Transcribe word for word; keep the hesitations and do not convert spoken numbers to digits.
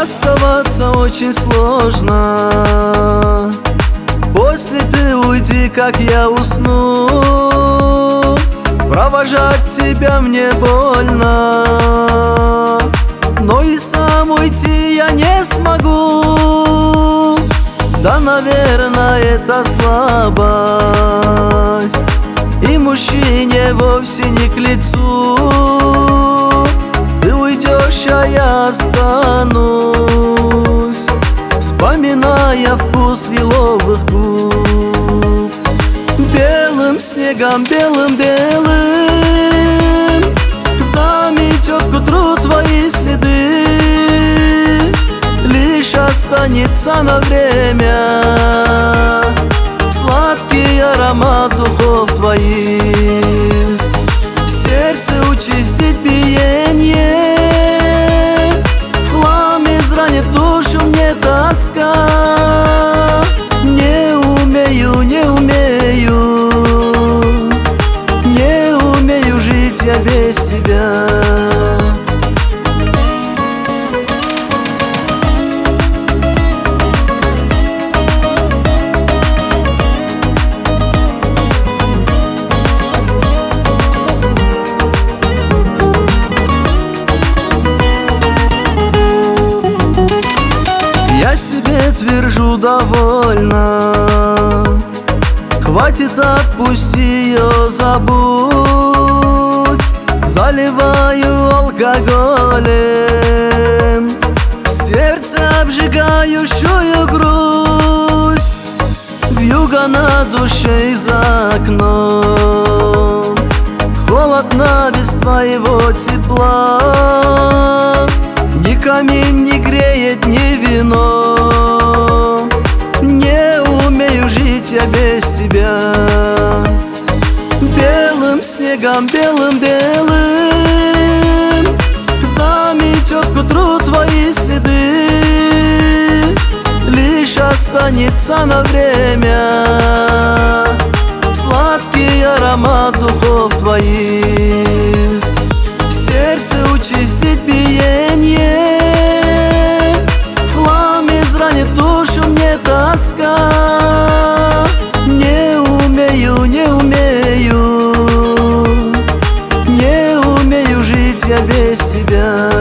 Расставаться очень сложно. После ты уйди, как я усну. Провожать тебя мне больно, но и сам уйти я не смогу. Да, наверное, это слабость, и мужчине вовсе не к лицу. Ты уйдешь, а я останусь, вспоминая вкус лиловых губ. Белым снегом, белым-белым заметет к утру твои следы. Лишь останется на время сладкий аромат духов твоих. В сердце участить биение, в хлам изранит душу мне тоска. Не умею, не умею, не умею жить я без тебя. Я себе твержу довольно, хватит, отпусти ее, забудь. Заливаю алкоголем сердце обжигающую грусть. Вьюга на душе и за окном, холодно без твоего тепла. Ни камин не греет, ни вино. Не умею жить я без тебя. Белым снегом, белым-белым заметет к утру твои следы. Лишь останется на время сладкий аромат духов твоих. В сердце участить биение, в хлам изранит душу мне тоска. Не умею, не умею, не умею жить я без тебя.